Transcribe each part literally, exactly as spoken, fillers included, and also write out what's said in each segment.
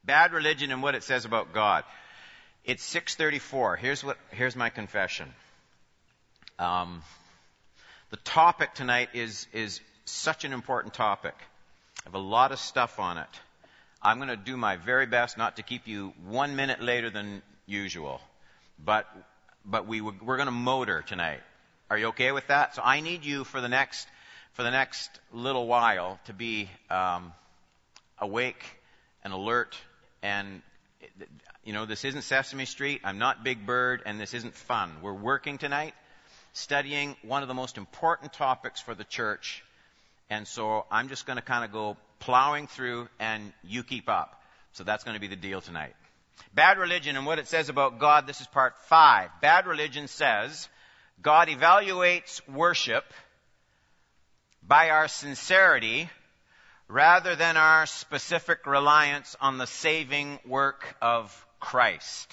Bad religion and what it says about God. It's six thirty-four. Here's what. Here's my confession. Um, the topic tonight is is such an important topic. I have a lot of stuff on it. I'm going to do my very best not to keep you one minute later than usual, but but we we're going to motor tonight. Are you okay with that? So I need you for the next for the next little while to be um, awake and alert. And, you know, this isn't Sesame Street. I'm not Big Bird, and this isn't fun. We're working tonight, studying one of the most important topics for the church. And so I'm just going to kind of go plowing through, and you keep up. So that's going to be the deal tonight. Bad religion and what it says about God. This is part five. Bad religion says God evaluates worship by our sincerity rather than our specific reliance on the saving work of Christ.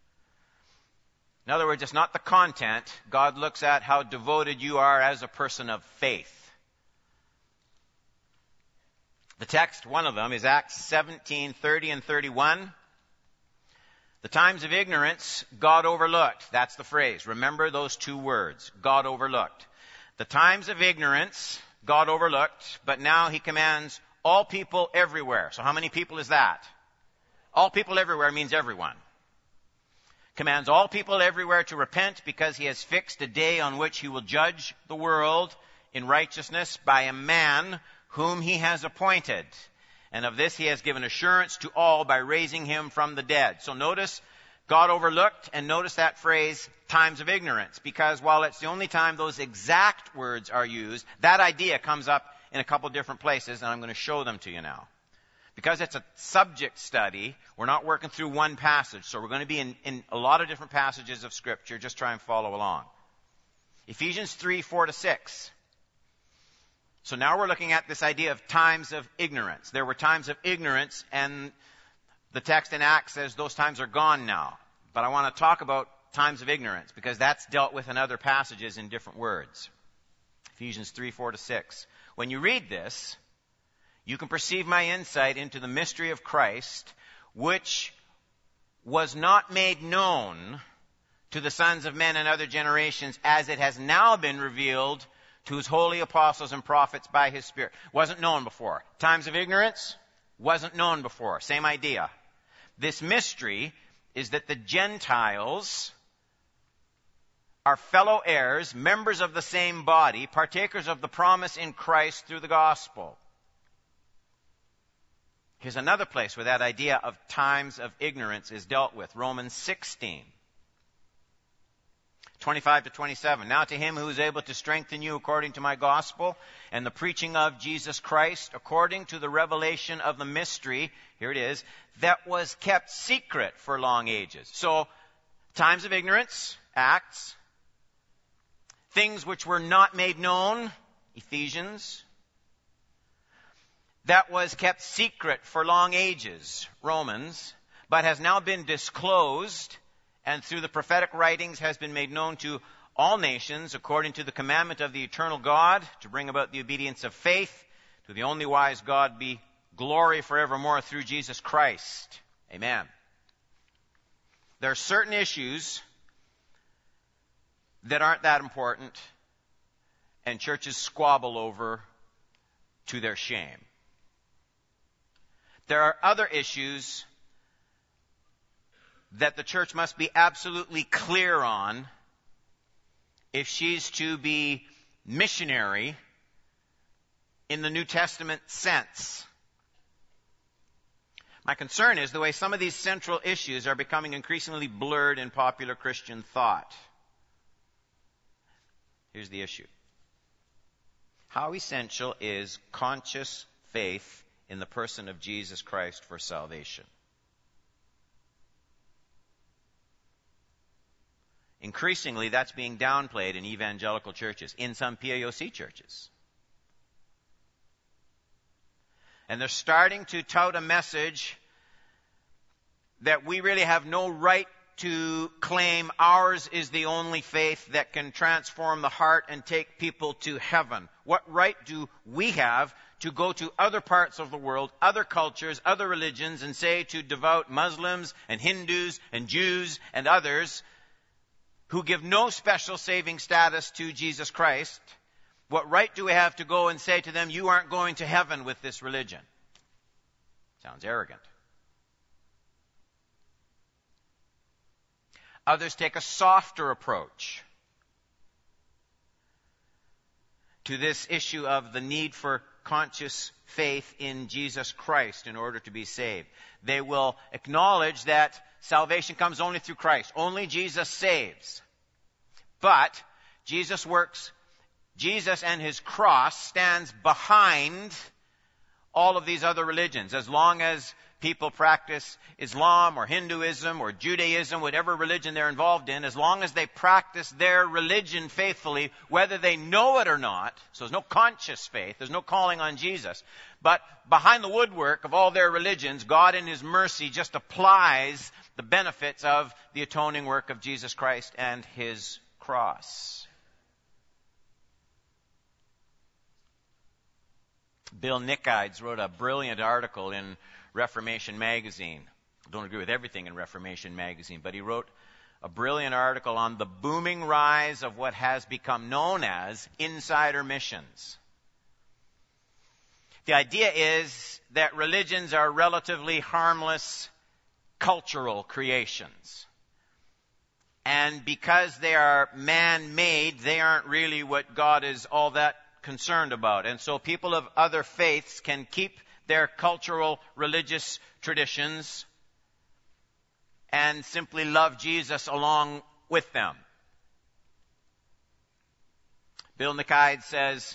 In other words, it's not the content. God looks at how devoted you are as a person of faith. The text, one of them, is Acts seventeen, thirty and thirty-one. The times of ignorance, God overlooked. That's the phrase. Remember those two words. God overlooked. The times of ignorance, God overlooked, but now he commands all people everywhere. So how many people is that? All people everywhere means everyone. Commands all people everywhere to repent because he has fixed a day on which he will judge the world in righteousness by a man whom he has appointed. And of this he has given assurance to all by raising him from the dead. So notice God overlooked, and notice that phrase, times of ignorance, because while it's the only time those exact words are used, that idea comes up in a couple different places, and I'm going to show them to you now. Because it's a subject study, we're not working through one passage, so we're going to be in, in a lot of different passages of Scripture. Just try and follow along. Ephesians three, four to six. So now we're looking at this idea of times of ignorance. There were times of ignorance, and the text in Acts says those times are gone now. But I want to talk about times of ignorance, because that's dealt with in other passages in different words. Ephesians three, four to six. When you read this, you can perceive my insight into the mystery of Christ, which was not made known to the sons of men in other generations, as it has now been revealed to his holy apostles and prophets by his Spirit. Wasn't known before. Times of ignorance, wasn't known before. Same idea. This mystery is that the Gentiles are fellow heirs, members of the same body, partakers of the promise in Christ through the gospel. Here's another place where that idea of times of ignorance is dealt with. Romans sixteen, twenty-five to twenty-seven. Now to him who is able to strengthen you according to my gospel and the preaching of Jesus Christ, according to the revelation of the mystery, here it is, that was kept secret for long ages. So, times of ignorance, Acts. Things which were not made known, Ephesians. That was kept secret for long ages, Romans, but has now been disclosed, and through the prophetic writings has been made known to all nations according to the commandment of the eternal God, to bring about the obedience of faith. To the only wise God be glory forevermore through Jesus Christ. Amen. There are certain issues that aren't that important, and churches squabble over to their shame. There are other issues that the church must be absolutely clear on if she's to be missionary in the New Testament sense. My concern is the way some of these central issues are becoming increasingly blurred in popular Christian thought. Here's the issue. How essential is conscious faith in the person of Jesus Christ for salvation? Increasingly, that's being downplayed in evangelical churches, in some P A O C churches. And they're starting to tout a message that we really have no right to claim ours is the only faith that can transform the heart and take people to heaven. What right do we have to go to other parts of the world, other cultures, other religions, and say to devout Muslims and Hindus and Jews and others who give no special saving status to Jesus Christ, what right do we have to go and say to them, you aren't going to heaven with this religion? Sounds arrogant. Others take a softer approach to this issue of the need for conscious faith in Jesus Christ in order to be saved. They will acknowledge that salvation comes only through Christ. Only Jesus saves. But Jesus works, Jesus and his cross stands behind all of these other religions. As long as people practice Islam or Hinduism or Judaism, whatever religion they're involved in, as long as they practice their religion faithfully, whether they know it or not, so there's no conscious faith, there's no calling on Jesus, but behind the woodwork of all their religions, God in his mercy just applies the benefits of the atoning work of Jesus Christ and his cross. Bill Nickides wrote a brilliant article in Reformation Magazine. I don't agree with everything in Reformation Magazine, but he wrote a brilliant article on the booming rise of what has become known as insider missions. The idea is that religions are relatively harmless cultural creations. And because they are man-made, they aren't really what God is all that concerned about. And so people of other faiths can keep their cultural religious traditions and simply love Jesus along with them. Bill Nickides says,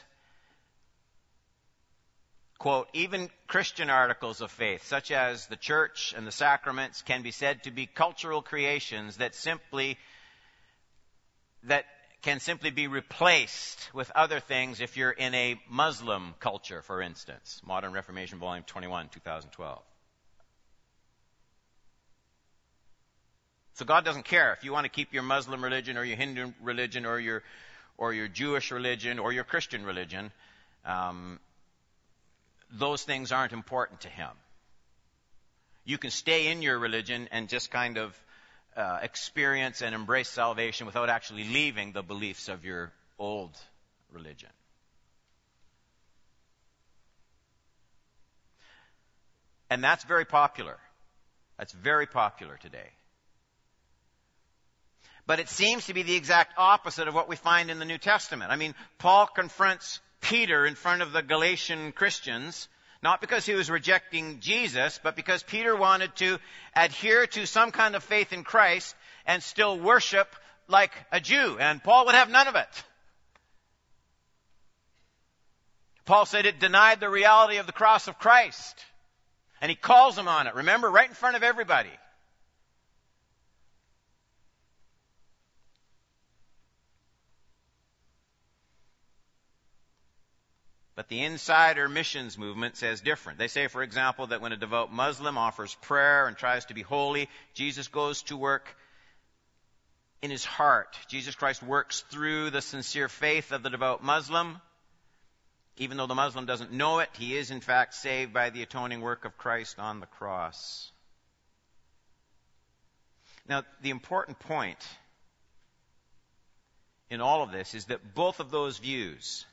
quote, even Christian articles of faith, such as the church and the sacraments, can be said to be cultural creations that simply, that can simply be replaced with other things if you're in a Muslim culture, for instance. Modern Reformation, Volume twenty-one, twenty twelve. So God doesn't care if you want to keep your Muslim religion or your Hindu religion or your or your Jewish religion or your Christian religion. Um, those things aren't important to him. You can stay in your religion and just kind of Uh, experience and embrace salvation without actually leaving the beliefs of your old religion. And that's very popular. That's very popular today. But it seems to be the exact opposite of what we find in the New Testament. I mean, Paul confronts Peter in front of the Galatian Christians, not because he was rejecting Jesus, but because Peter wanted to adhere to some kind of faith in Christ and still worship like a Jew. And Paul would have none of it. Paul said it denied the reality of the cross of Christ. And he calls him on it, remember, right in front of everybody. But the insider missions movement says different. They say, for example, that when a devout Muslim offers prayer and tries to be holy, Jesus goes to work in his heart. Jesus Christ works through the sincere faith of the devout Muslim. Even though the Muslim doesn't know it, he is in fact saved by the atoning work of Christ on the cross. Now, the important point in all of this is that both of those views,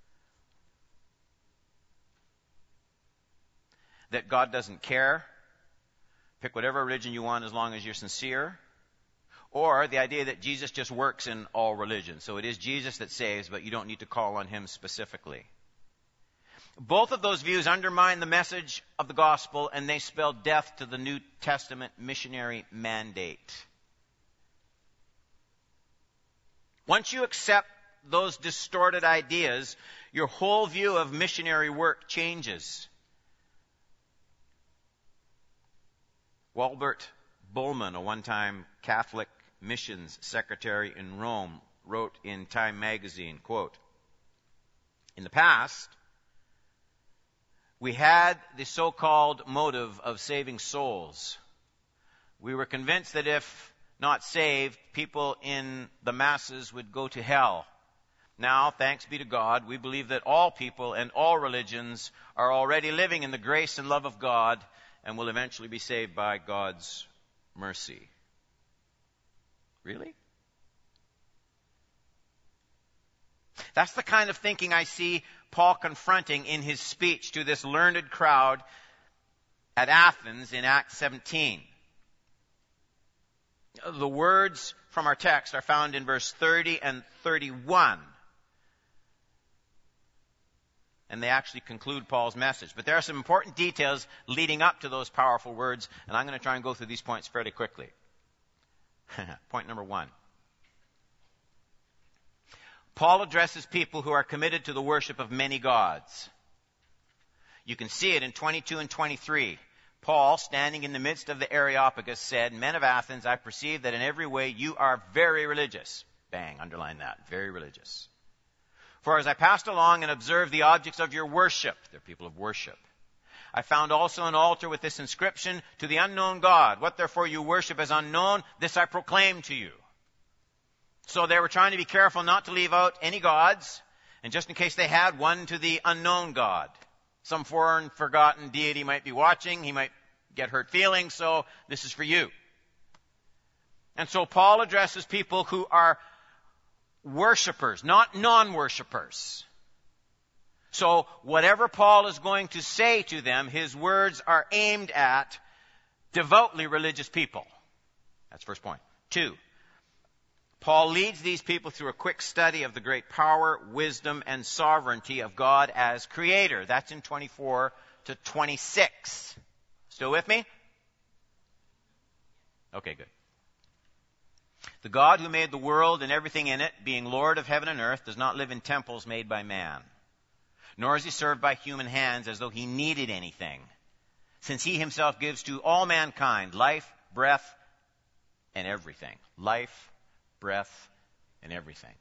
that God doesn't care, pick whatever religion you want as long as you're sincere, or the idea that Jesus just works in all religions. So it is Jesus that saves, but you don't need to call on him specifically. Both of those views undermine the message of the gospel, and they spell death to the New Testament missionary mandate. Once you accept those distorted ideas, your whole view of missionary work changes. Walbert Bullman, a one-time Catholic missions secretary in Rome, wrote in Time magazine, quote, in the past, we had the so-called motive of saving souls. We were convinced that if not saved, people in the masses would go to hell. Now, thanks be to God, we believe that all people and all religions are already living in the grace and love of God and will eventually be saved by God's mercy. Really? That's the kind of thinking I see Paul confronting in his speech to this learned crowd at Athens in Acts seventeen. The words from our text are found in verse thirty and thirty-one. And they actually conclude Paul's message. But there are some important details leading up to those powerful words, and I'm going to try and go through these points fairly quickly. Point number one. Paul addresses people who are committed to the worship of many gods. You can see it in twenty-two and twenty-three. Paul, standing in the midst of the Areopagus, said, "Men of Athens, I perceive that in every way you are very religious." Bang, underline that. Very religious. "For as I passed along and observed the objects of your worship," they're people of worship, "I found also an altar with this inscription, to the unknown God. What therefore you worship as unknown, this I proclaim to you." So they were trying to be careful not to leave out any gods, and just in case they had, one to the unknown God. Some foreign, forgotten deity might be watching. He might get hurt feelings, so this is for you. And so Paul addresses people who are worshipers, not non-worshipers. So whatever Paul is going to say to them, his words are aimed at devoutly religious people. That's first point. Two, Paul leads these people through a quick study of the great power, wisdom, and sovereignty of God as creator. That's in twenty-four to twenty-six. Still with me? Okay, good. "The God who made the world and everything in it, being Lord of heaven and earth, does not live in temples made by man. Nor is he served by human hands as though he needed anything, since he himself gives to all mankind life, breath, and everything." Life, breath, and everything.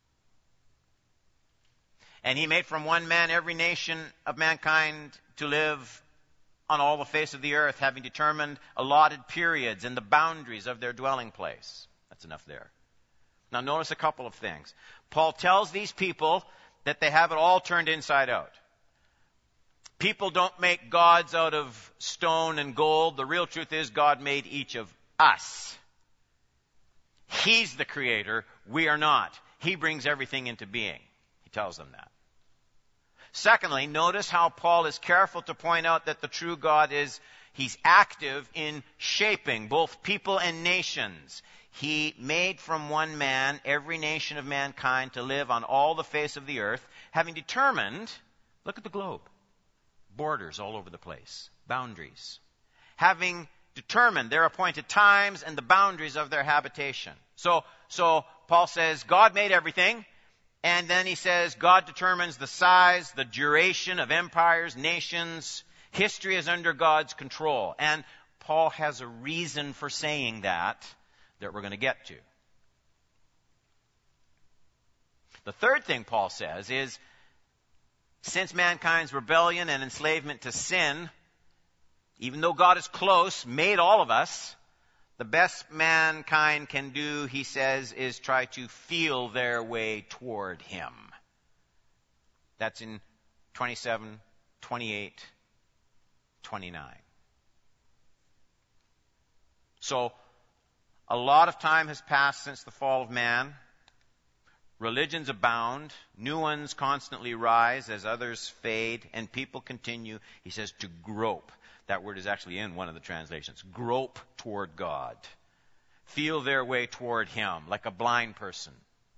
"And he made from one man every nation of mankind to live on all the face of the earth, having determined allotted periods and the boundaries of their dwelling place." That's enough there. Now notice a couple of things. Paul tells these people that they have it all turned inside out. People don't make gods out of stone and gold. The real truth is God made each of us. He's the creator. We are not. He brings everything into being. He tells them that. Secondly, notice how Paul is careful to point out that the true God is, he's active in shaping both people and nations. He made from one man every nation of mankind to live on all the face of the earth, having determined, look at the globe, borders all over the place, boundaries. Having determined their appointed times and the boundaries of their habitation. So, so Paul says God made everything, and then he says God determines the size, the duration of empires, nations. History is under God's control. And Paul has a reason for saying that, that we're going to get to. The third thing Paul says is, since mankind's rebellion and enslavement to sin, even though God is close, made all of us, the best mankind can do, he says, is try to feel their way toward him. That's in twenty-seven, twenty-eight, twenty-nine. So, a lot of time has passed since the fall of man. Religions abound. New ones constantly rise as others fade, and people continue, he says, to grope. That word is actually in one of the translations. Grope toward God. Feel their way toward him, like a blind person.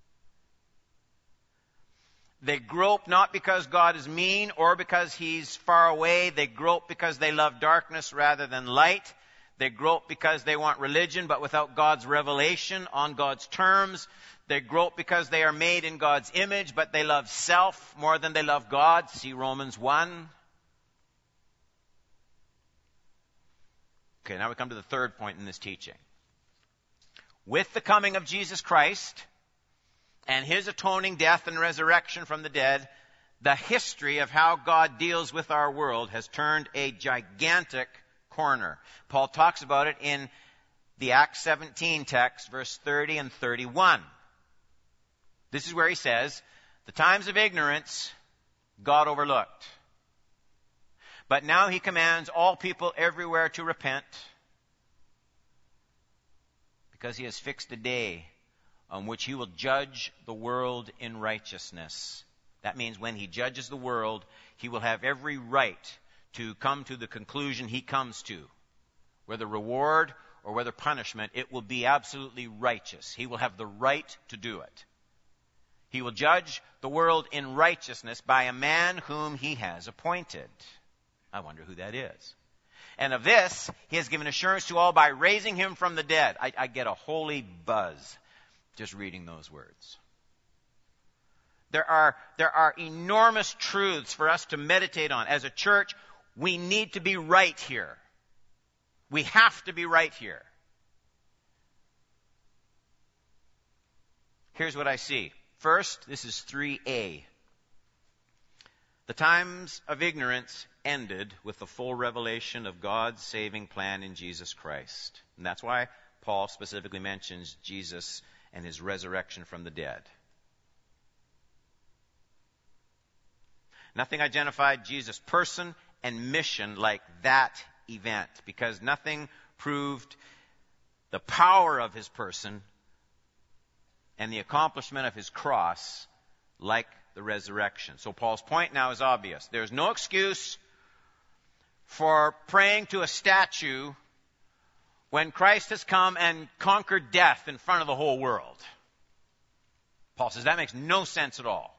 They grope not because God is mean or because he's far away. They grope because they love darkness rather than light. They grope because they want religion but without God's revelation on God's terms. They grope because they are made in God's image, but they love self more than they love God. See Romans one. Okay, now we come to the third point in this teaching. With the coming of Jesus Christ and his atoning death and resurrection from the dead, the history of how God deals with our world has turned a gigantic corner. Paul talks about it in the Acts seventeen text, verse thirty and thirty-one. This is where he says, The times of ignorance God overlooked. But now he commands all people everywhere to repent, because he has fixed a day on which he will judge the world in righteousness. That means when he judges the world, he will have every right to come to the conclusion he comes to. Whether reward or whether punishment, it will be absolutely righteous. He will have the right to do it. He will judge the world in righteousness by a man whom he has appointed. I wonder who that is. And of this, he has given assurance to all by raising him from the dead. I, I get a holy buzz just reading those words. There are, there are enormous truths for us to meditate on. As a church, we need to be right here. We have to be right here. Here's what I see. First, this is three A. The times of ignorance ended with the full revelation of God's saving plan in Jesus Christ. And that's why Paul specifically mentions Jesus and his resurrection from the dead. Nothing identified Jesus' person and mission like that event, because nothing proved the power of his person and the accomplishment of his cross like the resurrection. So Paul's point now is obvious. There's no excuse for praying to a statue when Christ has come and conquered death in front of the whole world. Paul says that makes no sense at all.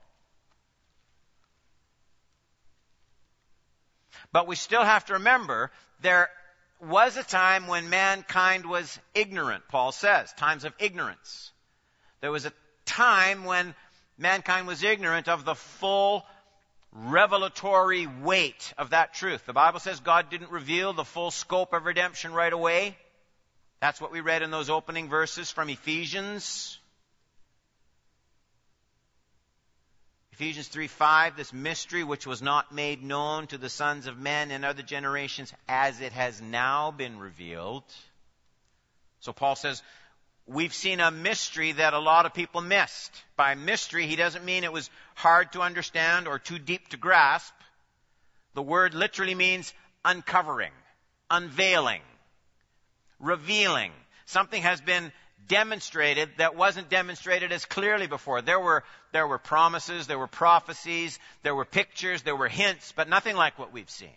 But we still have to remember there was a time when mankind was ignorant, Paul says, times of ignorance. There was a time when mankind was ignorant of the full revelatory weight of that truth. The Bible says God didn't reveal the full scope of redemption right away. That's what we read in those opening verses from Ephesians. Ephesians three five, this mystery which was not made known to the sons of men in other generations, as it has now been revealed. So Paul says, we've seen a mystery that a lot of people missed. By mystery, he doesn't mean it was hard to understand or too deep to grasp. The word literally means uncovering, unveiling, revealing. Something has been demonstrated that wasn't demonstrated as clearly before. There were, there were promises, there were prophecies, there were pictures, there were hints, but nothing like what we've seen.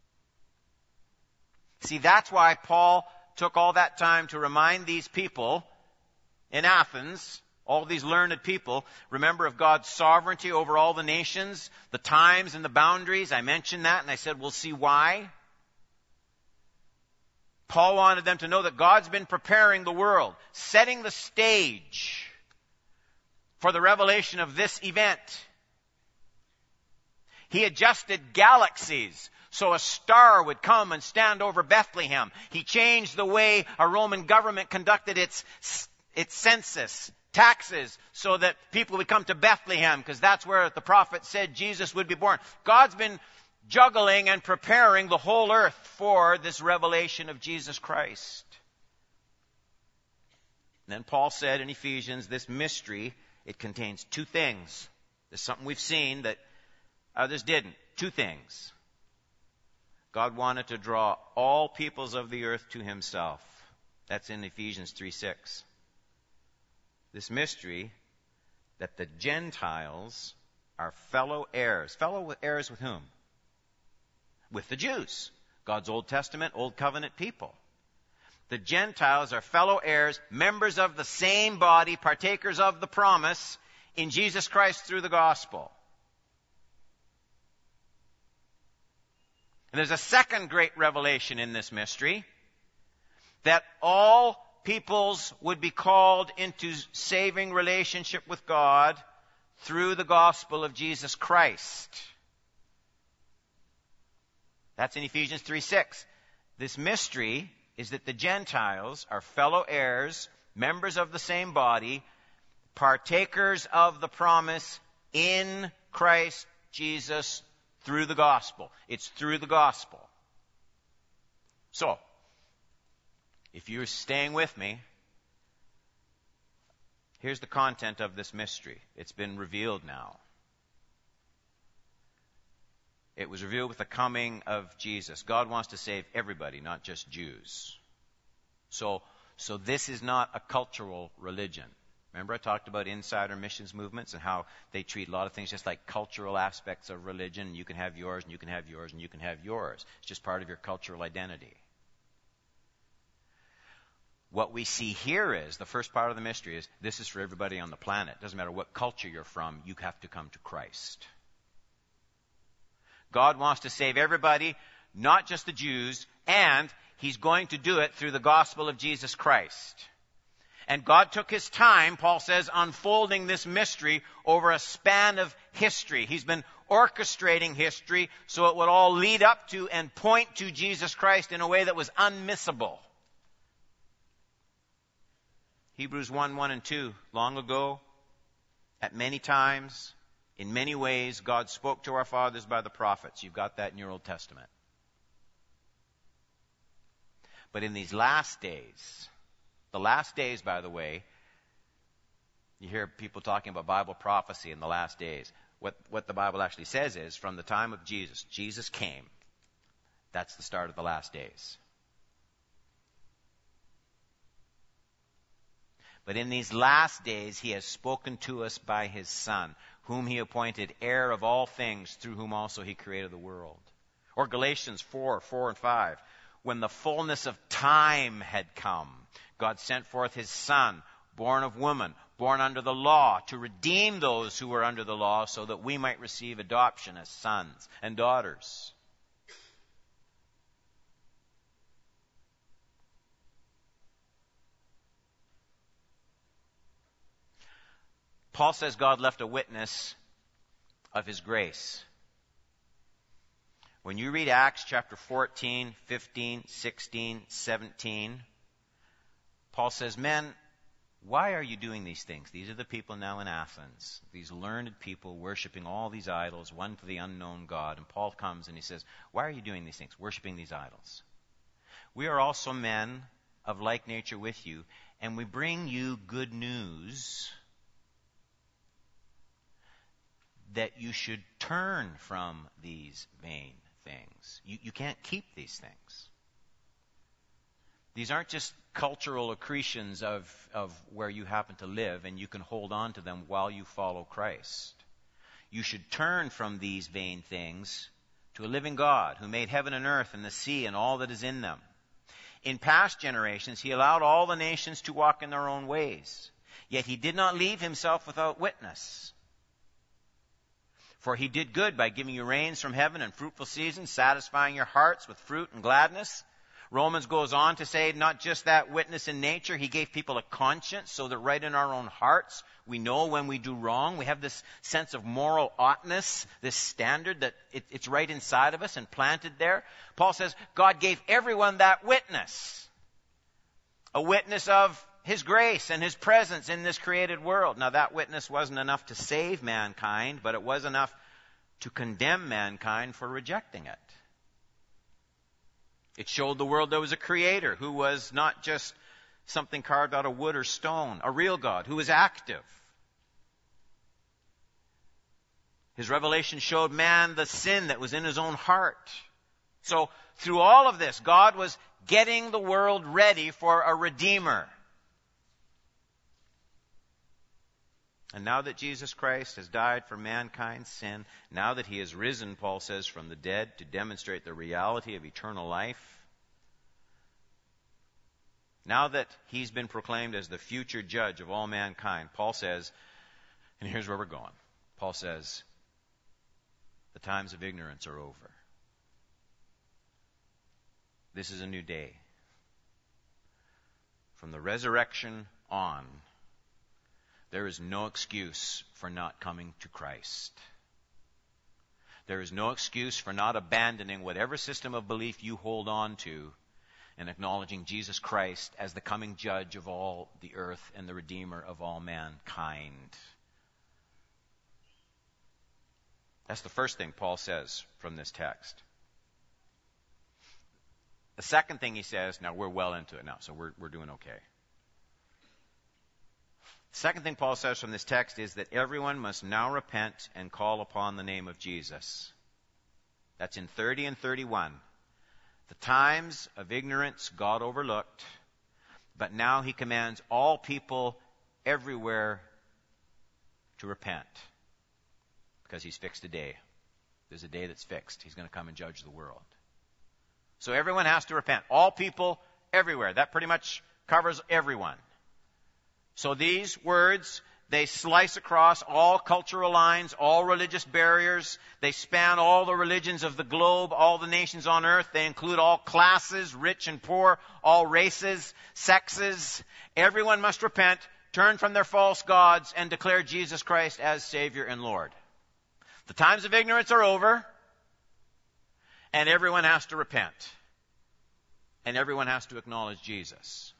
See, that's why Paul took all that time to remind these people in Athens, all these learned people, remember of God's sovereignty over all the nations, the times and the boundaries. I mentioned that and I said we'll see why. Paul wanted them to know that God's been preparing the world, setting the stage for the revelation of this event. He adjusted galaxies so a star would come and stand over Bethlehem. He changed the way a Roman government conducted its, its census, taxes, so that people would come to Bethlehem, because that's where the prophet said Jesus would be born. God's been juggling and preparing the whole earth for this revelation of Jesus Christ. And then Paul said in Ephesians, this mystery, it contains two things. There's something we've seen that others didn't. Two things. God wanted to draw all peoples of the earth to himself. That's in Ephesians three six. This mystery that the Gentiles are fellow heirs. Fellow heirs with whom? With the Jews. God's Old Testament, Old Covenant people. The Gentiles are fellow heirs, members of the same body, partakers of the promise in Jesus Christ through the gospel. And there's a second great revelation in this mystery, that all peoples would be called into saving relationship with God through the gospel of Jesus Christ. That's in Ephesians three six. This mystery is that the Gentiles are fellow heirs, members of the same body, partakers of the promise in Christ Jesus through the gospel. It's through the gospel. So, if you're staying with me, here's the content of this mystery. It's been revealed now. It was revealed with the coming of Jesus. God wants to save everybody, not just Jews. So, so this is not a cultural religion. Remember I talked about insider missions movements and how they treat a lot of things just like cultural aspects of religion. You can have yours, and you can have yours, and you can have yours. It's just part of your cultural identity. What we see here is, the first part of the mystery is, this is for everybody on the planet. It doesn't matter what culture you're from, you have to come to Christ. God wants to save everybody, not just the Jews, and He's going to do it through the gospel of Jesus Christ. And God took His time, Paul says, unfolding this mystery over a span of history. He's been orchestrating history so it would all lead up to and point to Jesus Christ in a way that was unmissable. Hebrews one, one and two, long ago, at many times, in many ways, God spoke to our fathers by the prophets. You've got that in your Old Testament. But in these last days, the last days, by the way, you hear people talking about Bible prophecy in the last days. What, what the Bible actually says is, from the time of Jesus, Jesus came. That's the start of the last days. But in these last days, He has spoken to us by His Son, whom He appointed heir of all things, through whom also He created the world. Or Galatians four, four and five. When the fullness of time had come, God sent forth His Son, born of woman, born under the law, to redeem those who were under the law, so that we might receive adoption as sons and daughters. Paul says God left a witness of His grace. When you read Acts chapter fourteen, fifteen, sixteen, seventeen, Paul says, men, why are you doing these things? These are the people now in Athens, these learned people worshiping all these idols, one to the unknown God. And Paul comes and he says, why are you doing these things, worshiping these idols? We are also men of like nature with you, and we bring you good news that you should turn from these vain things. You, you can't keep these things. These aren't just cultural accretions of, of where you happen to live, and you can hold on to them while you follow Christ. You should turn from these vain things to a living God who made heaven and earth and the sea and all that is in them. In past generations, He allowed all the nations to walk in their own ways. Yet He did not leave Himself without witness. For He did good by giving you rains from heaven and fruitful seasons, satisfying your hearts with fruit and gladness. Romans goes on to say not just that witness in nature, He gave people a conscience so that right in our own hearts we know when we do wrong. We have this sense of moral oughtness, this standard that it, it's right inside of us and planted there. Paul says God gave everyone that witness. A witness of His grace and His presence in this created world. Now that witness wasn't enough to save mankind, but it was enough to condemn mankind for rejecting it. It showed the world there was a creator who was not just something carved out of wood or stone, a real God who was active. His revelation showed man the sin that was in his own heart. So through all of this, God was getting the world ready for a Redeemer. And now that Jesus Christ has died for mankind's sin, now that He has risen, Paul says, from the dead to demonstrate the reality of eternal life, now that He's been proclaimed as the future judge of all mankind, Paul says, and here's where we're going, Paul says, the times of ignorance are over. This is a new day. From the resurrection on, there is no excuse for not coming to Christ. There is no excuse for not abandoning whatever system of belief you hold on to and acknowledging Jesus Christ as the coming judge of all the earth and the Redeemer of all mankind. That's the first thing Paul says from this text. The second thing he says, now we're well into it now, so we're, we're doing okay. Second thing Paul says from this text is that everyone must now repent and call upon the name of Jesus. That's in thirty and thirty-one. The times of ignorance God overlooked, but now he commands all people everywhere to repent, because he's fixed a day. There's a day that's fixed. He's going to come and judge the world. So everyone has to repent. All people everywhere. That pretty much covers everyone. So these words, they slice across all cultural lines, all religious barriers. They span all the religions of the globe, all the nations on earth. They include all classes, rich and poor, all races, sexes. Everyone must repent, turn from their false gods, and declare Jesus Christ as Savior and Lord. The times of ignorance are over, and everyone has to repent. And everyone has to acknowledge Jesus.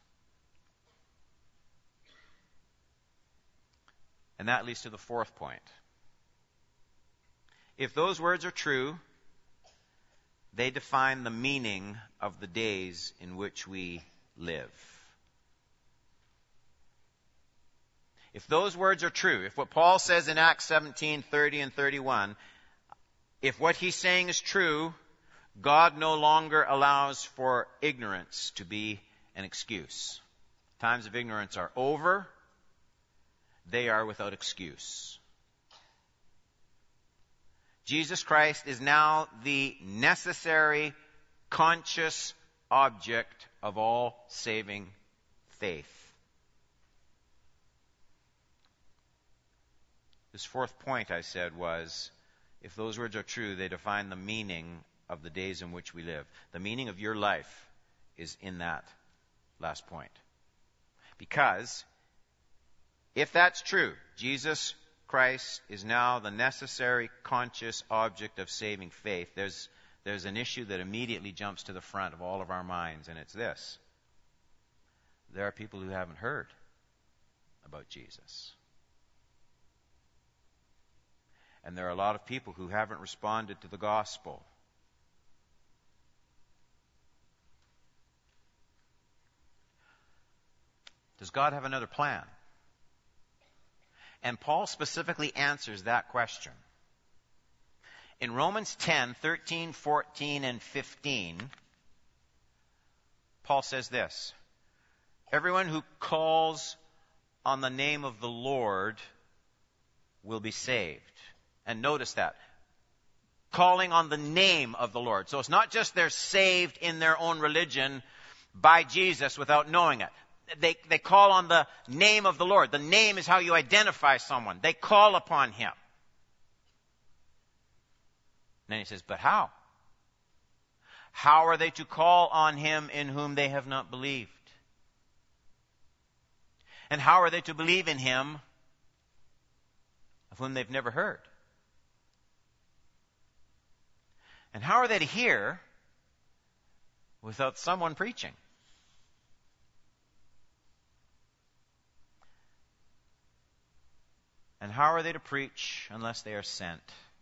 And that leads to the fourth point. If those words are true, they define the meaning of the days in which we live. If those words are true, if what Paul says in Acts seventeen, thirty and thirty-one, if what he's saying is true, God no longer allows for ignorance to be an excuse. Times of ignorance are over. They are without excuse. Jesus Christ is now the necessary, conscious object of all saving faith. This fourth point, I said, was, if those words are true, they define the meaning of the days in which we live. The meaning of your life is in that last point. Because if that's true, Jesus Christ is now the necessary, conscious object of saving faith, there's, there's an issue that immediately jumps to the front of all of our minds, and it's this. There are people who haven't heard about Jesus. And there are a lot of people who haven't responded to the gospel. Does God have another plan? And Paul specifically answers that question. In Romans ten, thirteen, fourteen, and fifteen, Paul says this: everyone who calls on the name of the Lord will be saved. And notice that. Calling on the name of the Lord. So it's not just they're saved in their own religion by Jesus without knowing it. They, they call on the name of the Lord. The name is how you identify someone. They call upon him. And then he says, but how? How are they to call on him in whom they have not believed? And how are they to believe in him of whom they've never heard? And how are they to hear without someone preaching? And how are they to preach unless they are sent?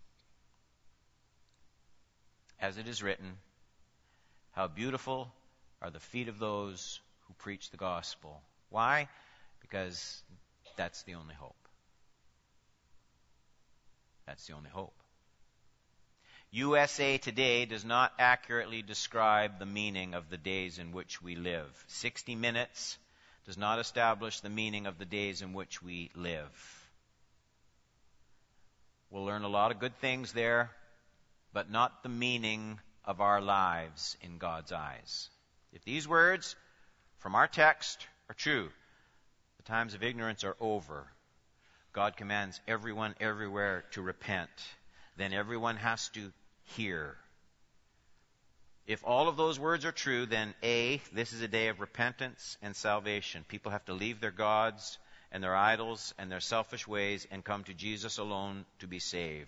As it is written, how beautiful are the feet of those who preach the gospel. Why? Because that's the only hope. That's the only hope. U S A Today does not accurately describe the meaning of the days in which we live. sixty minutes does not establish the meaning of the days in which we live. We'll learn a lot of good things there, but not the meaning of our lives in God's eyes. If these words from our text are true, the times of ignorance are over. God commands everyone everywhere to repent. Then everyone has to hear. If all of those words are true, then A, this is a day of repentance and salvation. People have to leave their gods and their idols and their selfish ways and come to Jesus alone to be saved.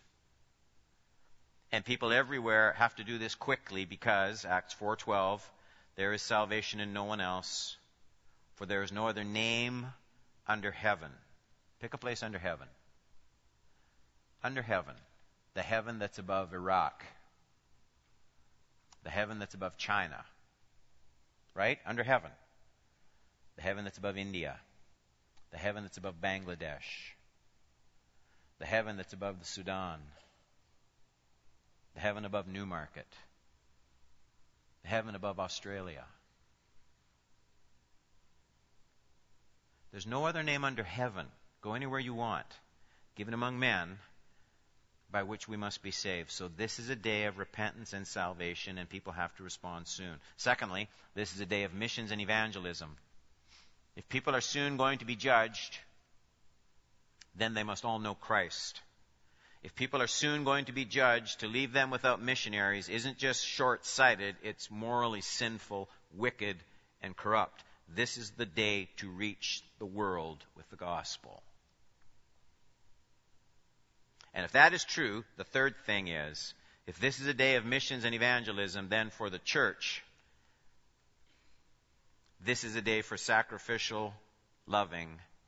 And people everywhere have to do this quickly because, Acts four twelve, there is salvation in no one else, for there is no other name under heaven. Pick a place under heaven. Under heaven. The heaven that's above Iraq. The heaven that's above China. Right? Under heaven. The heaven that's above India. The heaven that's above Bangladesh. The heaven that's above the Sudan. the heaven above Newmarket, the heaven above Australia. There's no other name under heaven, go anywhere you want, given among men, by which we must be saved. So this is a day of repentance and salvation, and people have to respond soon. Secondly, this is a day of missions and evangelism. If people are soon going to be judged, then they must all know Christ. If people are soon going to be judged, to leave them without missionaries isn't just short-sighted, it's morally sinful, wicked, and corrupt. This is the day to reach the world with the gospel. And if that is true, the third thing is, if this is a day of missions and evangelism, then for the church, this is a day for sacrificial, loving,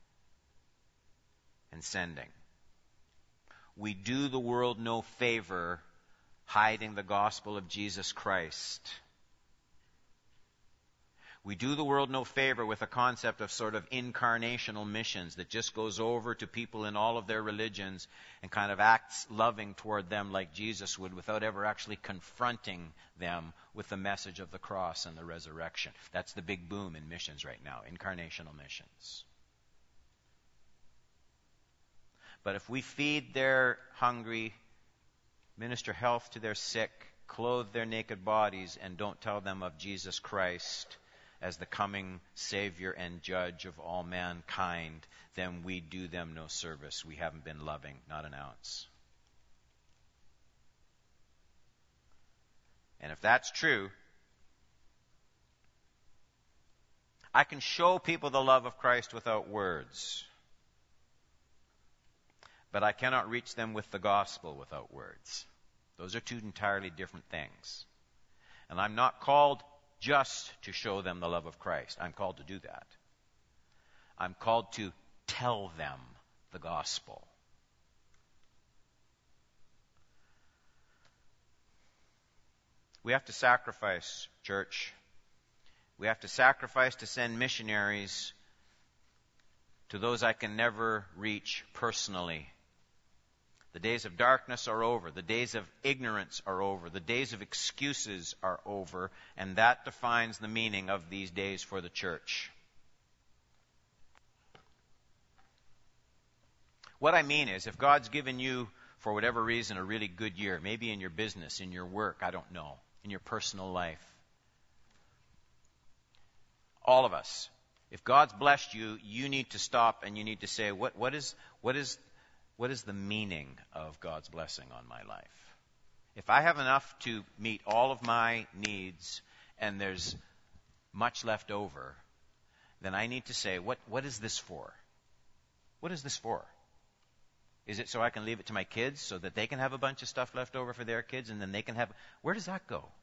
and sending. We do the world no favor hiding the gospel of Jesus Christ. We do the world no favor with a concept of sort of incarnational missions that just goes over to people in all of their religions and kind of acts loving toward them like Jesus would without ever actually confronting them with the message of the cross and the resurrection. That's the big boom in missions right now, incarnational missions. But if we feed their hungry, minister health to their sick, clothe their naked bodies, and don't tell them of Jesus Christ as the coming Savior and Judge of all mankind, then we do them no service. We haven't been loving, not an ounce. And if that's true, I can show people the love of Christ without words, but I cannot reach them with the gospel without words. Those are two entirely different things. And I'm not called just to show them the love of Christ. I'm called to do that. I'm called to tell them the gospel. We have to sacrifice, church. We have to sacrifice to send missionaries to those I can never reach personally. The days of darkness are over. The days of ignorance are over. The days of excuses are over. And that defines the meaning of these days for the church. What I mean is, if God's given you, for whatever reason, a really good year, maybe in your business, in your work, I don't know, in your personal life, all of us, if God's blessed you, you need to stop and you need to say, what, what is, what is, What is the meaning of God's blessing on my life? If I have enough to meet all of my needs and there's much left over, then I need to say, what, what is this for? What is this for? Is it so I can leave it to my kids so that they can have a bunch of stuff left over for their kids and then they can have... Where does that go?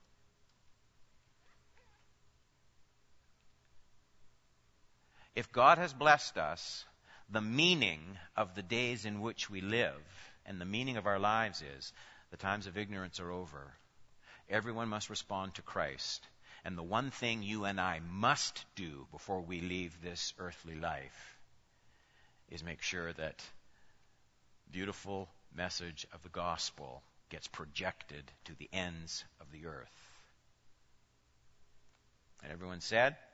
If God has blessed us, the meaning of the days in which we live and the meaning of our lives is the times of ignorance are over. Everyone must respond to Christ. And the one thing you and I must do before we leave this earthly life is make sure that beautiful message of the gospel gets projected to the ends of the earth. And everyone said...